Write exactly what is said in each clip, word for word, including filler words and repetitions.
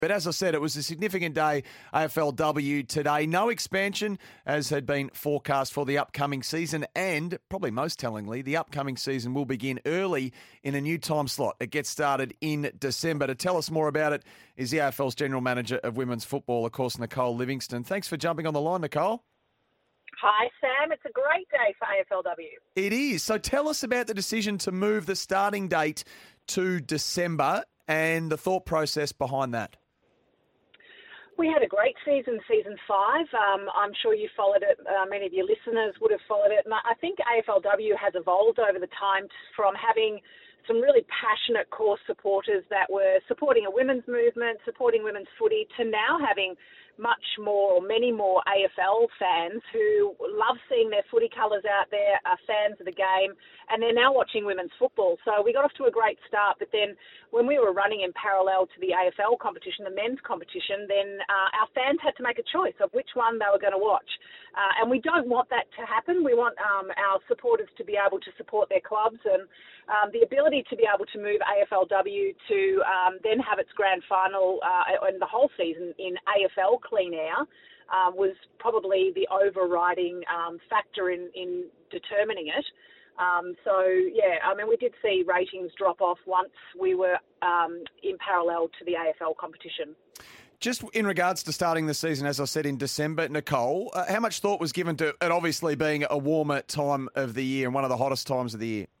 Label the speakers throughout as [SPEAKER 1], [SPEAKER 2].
[SPEAKER 1] But as I said, it was a significant day, A F L W today. No expansion, as had been forecast for the upcoming season. And, probably most tellingly, the upcoming season will begin early in a new time slot. It gets started in December. To tell us more about it is the A F L's General Manager of Women's Football, of course, Nicole Livingston. Thanks for jumping on the line, Nicole.
[SPEAKER 2] Hi, Sam. It's a great day for A F L W.
[SPEAKER 1] It is. So tell us about the decision to move the starting date to December and the thought process behind that.
[SPEAKER 2] We had a great season, season five. Um, I'm sure you followed it. Uh, many of your listeners would have followed it. And I think A F L W has evolved over the time from having some really passionate core supporters that were supporting a women's movement, supporting women's footy, to now having much more, many more A F L fans who love seeing their footy colours out there, are fans of the game, and they're now watching women's football. So we got off to a great start, but then when we were running in parallel to the A F L competition, the men's competition, then uh, our fans had to make a choice of which one they were going to watch. Uh, and we don't want that to happen. We want um, our supporters to be able to support their clubs, and um, the ability to be able to move A F L W to um, then have its grand final uh, and the whole season in A F L clean air uh, was probably the overriding um, factor in, in determining it. Um, so, yeah, I mean, we did see ratings drop off once we were um, in parallel to the A F L competition.
[SPEAKER 1] Just in regards to starting the season, as I said, in December, Nicole, uh, how much thought was given to it obviously being a warmer time of the year and one of the hottest times of the year?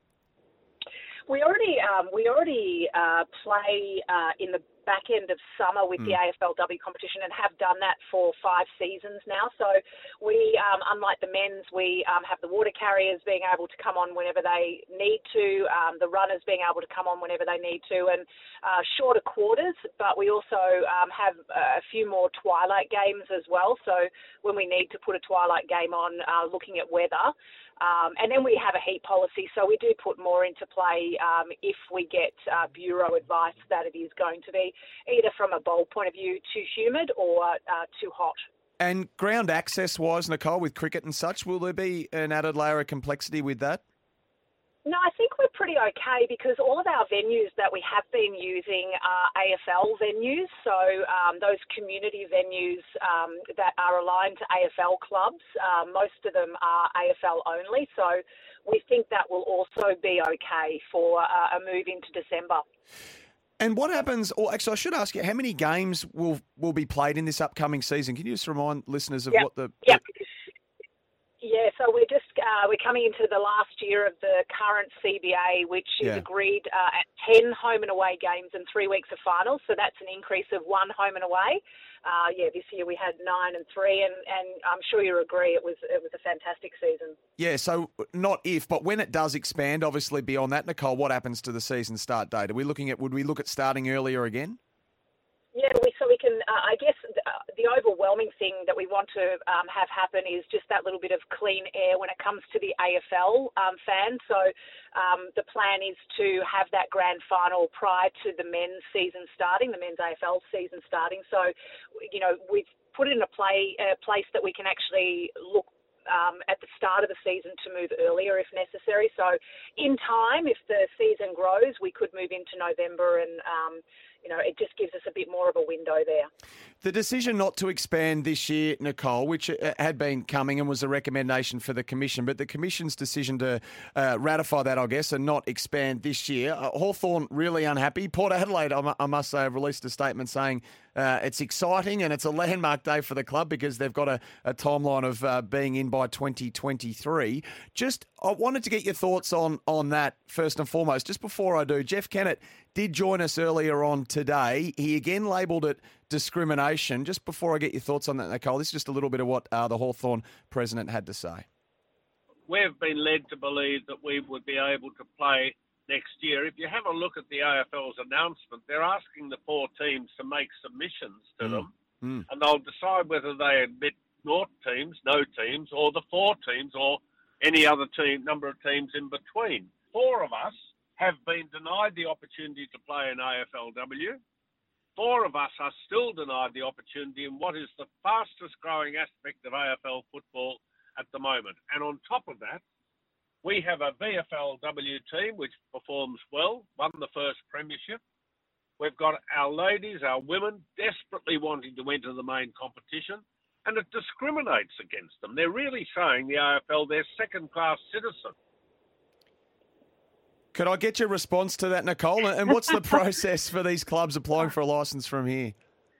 [SPEAKER 2] We already um, we already uh, play uh, in the back end of summer with mm. the A F L W competition and have done that for five seasons now. So we, um, unlike the men's, we um, have the water carriers being able to come on whenever they need to, um, the runners being able to come on whenever they need to, and uh, shorter quarters, but we also um, have a few more twilight games as well. So when we need to put a twilight game on, uh, looking at weather. Um, and then we have a heat policy, so we do put more into play um, if we get uh, Bureau advice that it is going to be either from a bowl point of view too humid or uh, too hot.
[SPEAKER 1] And ground access-wise, Nicole, with cricket and such, will there be an added layer of complexity with that?
[SPEAKER 2] No, I think we're pretty okay because all of our venues that we have been using are A F L venues. So um, those community venues um, that are aligned to A F L clubs, um, most of them are A F L only. So we think that will also be okay for uh, a move into December.
[SPEAKER 1] And what happens, or actually I should ask you, how many games will, will be played in this upcoming season? Can you just remind listeners of
[SPEAKER 2] yep.
[SPEAKER 1] what the...
[SPEAKER 2] Yep. Yeah, so we're just uh, we're coming into the last year of the current C B A, which is
[SPEAKER 1] yeah.
[SPEAKER 2] agreed uh, at ten home and away games and three weeks of finals. So that's an increase of one home and away. Uh, yeah, this year we had nine and three, and, and I'm sure you agree it was it was a fantastic season.
[SPEAKER 1] Yeah, so not if, but when it does expand, obviously beyond that, Nicole, what happens to the season start date? Are we looking at? Would we look at starting earlier again?
[SPEAKER 2] Yeah, we, so we can, uh, I guess the, uh, the overwhelming thing that we want to um, have happen is just that little bit of clean air when it comes to the A F L um, fans. So um, the plan is to have that grand final prior to the men's season starting, the men's A F L season starting. So, you know, we've put it in a play, a place that we can actually look Um, at the start of the season to move earlier if necessary. So in time, if the season grows, we could move into November and, um, you know, it just gives us a bit more of a window there.
[SPEAKER 1] The decision not to expand this year, Nicole, which had been coming and was a recommendation for the Commission, but the Commission's decision to uh, ratify that, I guess, and not expand this year. Uh, Hawthorn really unhappy. Port Adelaide, I, I must say, have released a statement saying uh, it's exciting and it's a landmark day for the club because they've got a, a timeline of uh, being in by twenty twenty-three. Just, I wanted to get your thoughts on, on that first and foremost. Just before I do, Jeff Kennett did join us earlier on today. He again labelled it discrimination. Just before I get your thoughts on that, Nicole, this is just a little bit of what uh, the Hawthorn president had to say.
[SPEAKER 3] We've been led to believe that we would be able to play next year. If you have a look at the A F L's announcement, they're asking the four teams to make submissions to mm. them, mm. and they'll decide whether they admit naught teams, no teams, or the four teams, or any other team, number of teams in between. Four of us have been denied the opportunity to play in A F L W. Four of us are still denied the opportunity in what is the fastest growing aspect of A F L football at the moment. And on top of that, we have a V F L W team which performs well, won the first premiership. We've got our ladies, our women, desperately wanting to enter the main competition, and it discriminates against them. They're really showing the A F L they're second-class citizens.
[SPEAKER 1] Could I get your response to that, Nicole? And what's the process for these clubs applying for a licence from here?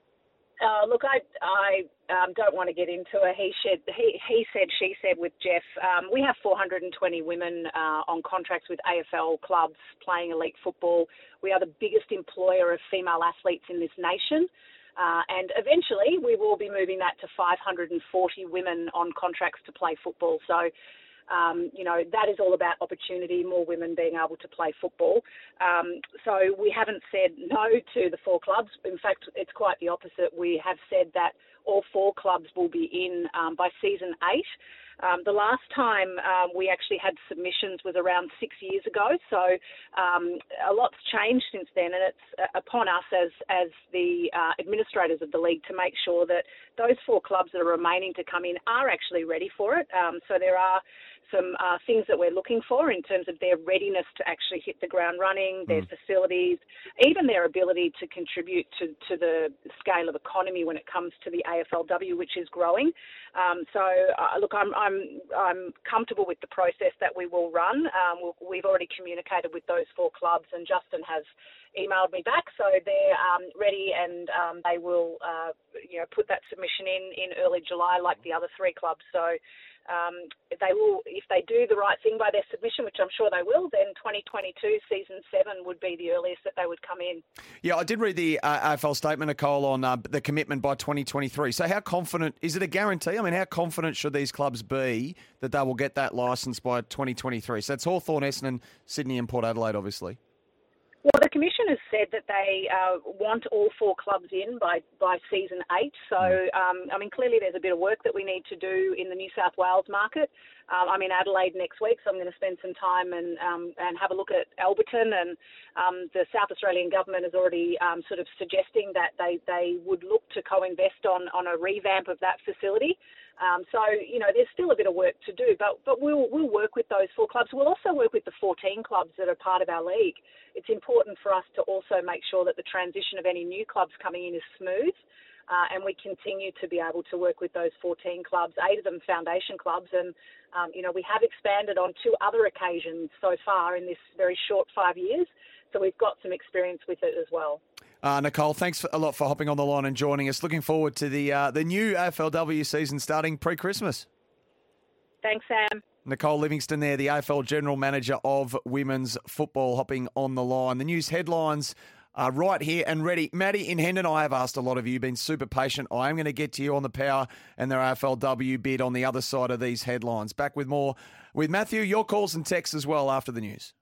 [SPEAKER 2] Uh, look, I, I um, don't want to get into a he said, he, he said, she said with Jeff. Um, we have four hundred twenty women uh, on contracts with A F L clubs playing elite football. We are the biggest employer of female athletes in this nation. Uh, and eventually we will be moving that to five hundred forty women on contracts to play football. So, Um, you know, that is all about opportunity, more women being able to play football. Um, so we haven't said no to the four clubs. In fact, it's quite the opposite. We have said that all four clubs will be in um, by season eight. Um, the last time um, we actually had submissions was around six years ago. So um, a lot's changed since then, and it's uh, upon us as as the uh, administrators of the league to make sure that those four clubs that are remaining to come in are actually ready for it. Um, so there are some uh, things that we're looking for in terms of their readiness to actually hit the ground running, their mm. facilities, even their ability to contribute to, to the scale of economy when it comes to the A F L W, which is growing. Um, so, uh, look, I'm, I'm I'm comfortable with the process that we will run. Um, we've already communicated with those four clubs, and Justin has emailed me back, so they're um, ready, and um, they will, uh, you know, put that submission in in early July, like the other three clubs. So. Um, they will, if they do the right thing by their submission, which I'm sure they will, then twenty twenty-two season seven would be the earliest that they would come in.
[SPEAKER 1] Yeah, I did read the uh, A F L statement, Nicole, on uh, the commitment by twenty twenty-three. So how confident, is it a guarantee? I mean, how confident should these clubs be that they will get that licence by twenty twenty-three? So that's Hawthorn, Essendon, Sydney and Port Adelaide, obviously.
[SPEAKER 2] Well, the Commission has said that they uh, want all four clubs in by, by season eight. So, um, I mean, clearly there's a bit of work that we need to do in the New South Wales market. Um, I'm in Adelaide next week, so I'm going to spend some time and um, and have a look at Alberton. And um, the South Australian government is already um, sort of suggesting that they, they would look to co-invest on, on a revamp of that facility. Um, so, you know, there's still a bit of work to do, but but we'll we'll work with those four clubs. We'll also work with the fourteen clubs that are part of our league. It's important for us to also make sure that the transition of any new clubs coming in is smooth, uh, and we continue to be able to work with those fourteen clubs, eight of them foundation clubs, and, um, you know, we have expanded on two other occasions so far in this very short five years, so we've got some experience with it as well.
[SPEAKER 1] Uh, Nicole, thanks a lot for hopping on the line and joining us. Looking forward to the uh, the new A F L W season starting pre-Christmas.
[SPEAKER 2] Thanks, Sam.
[SPEAKER 1] Nicole Livingstone there, the A F L General Manager of Women's Football, hopping on the line. The news headlines are right here and ready. Maddie in Hendon, I have asked a lot of you, been super patient. I am going to get to you on the Power and their A F L W bid on the other side of these headlines. Back with more with Matthew, your calls and texts as well after the news.